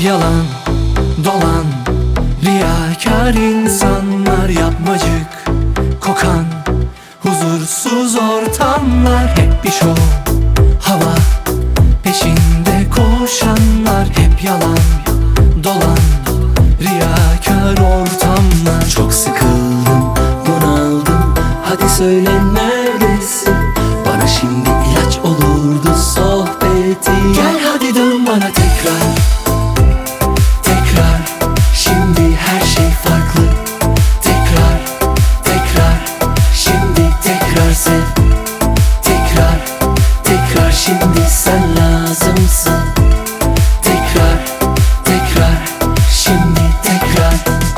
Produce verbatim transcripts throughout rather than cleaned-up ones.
yalan dolan, riyakar insanlar, yapmacık kokan huzursuz ortamlar. Hep bir şov, hava peşinde koşanlar. Hep yalan dolan, riyakar ortamlar. Çok sıkıldım, bunaldım, hadi söyle neredesin? Bana şimdi ilaç olurdu sohbeti. Gel hadi dön bana tekrar, tekrar. Şimdi her şey farklı. Tekrar, tekrar. Şimdi tekrar sev. Tekrar, tekrar. Şimdi sen lazımsın. Tekrar, tekrar. Şimdi tekrar.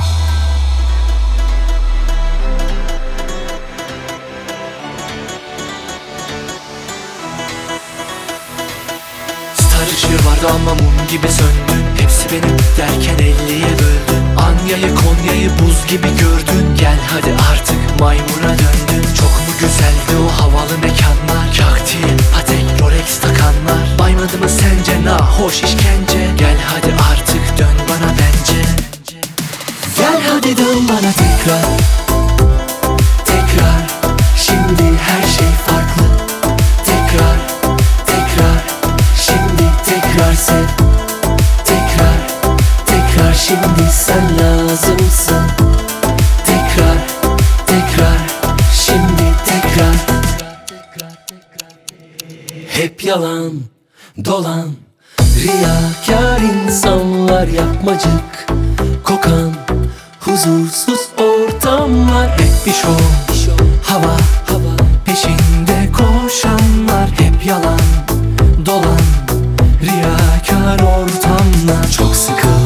Star ışığı vardı ama mum gibi söndün. Hepsi benim derken elliye böldün. Anya'yı Konya'yı buz gibi gördün. Gel hadi artık maymuna döndün. Çok mu güzeldi o havalı mekanlar? Kaktil, patek, Rolex takanlar. Baymadı mı sence nahoş işkence? Gel hadi artık dön bana bence. Gel hadi dön bana tekrar, tekrar. Şimdi her şey farklı. Tekrar, tekrar. Şimdi tekrar sev. Tekrar, tekrar. Şimdi sen lazımsın. Tekrar, tekrar. Şimdi tekrar. Hep yalan dolan, riyakar insanlar, yapmacık kokan huzursuz ortamlar. Hep bir şov, hava peşinde koşanlar. Hep yalan dolan, riyakar ortamlar. Çok sıkı